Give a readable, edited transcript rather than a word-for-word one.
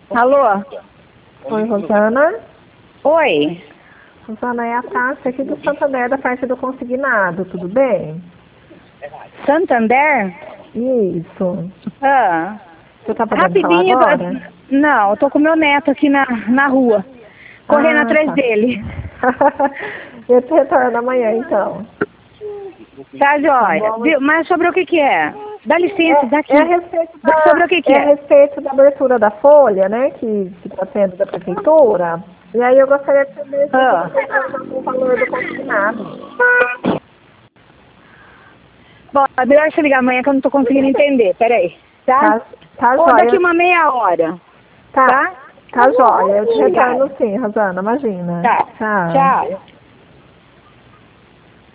Alô? Oi, Rosana. Oi? Rosana, é a Tássia aqui do Santander, da parte do consignado, tudo bem? Santander? Isso. Ah, Você tá podendo falar rapidinho. agora? Não, eu tô com meu neto aqui na rua, correndo Ah, atrás tá. dele. Eu te retorno amanhã, então. Tá, Tá joia. bom? Mas sobre o que é? Dá licença, É a daqui. respeito Sobre o que é a é? respeito da abertura da folha, né, que está sendo da prefeitura. E aí eu gostaria de saber se você Ah. está lembrando algum valor do consignado. Bom, é melhor você ligar amanhã que eu não tô conseguindo entender. Peraí, tá? Tá, tá Ou daqui jóia. uma meia hora, Tá, tá? tá jóia. Eu te Obrigada. retorno sim, Rosana, imagina. Tá, Tchau. tchau.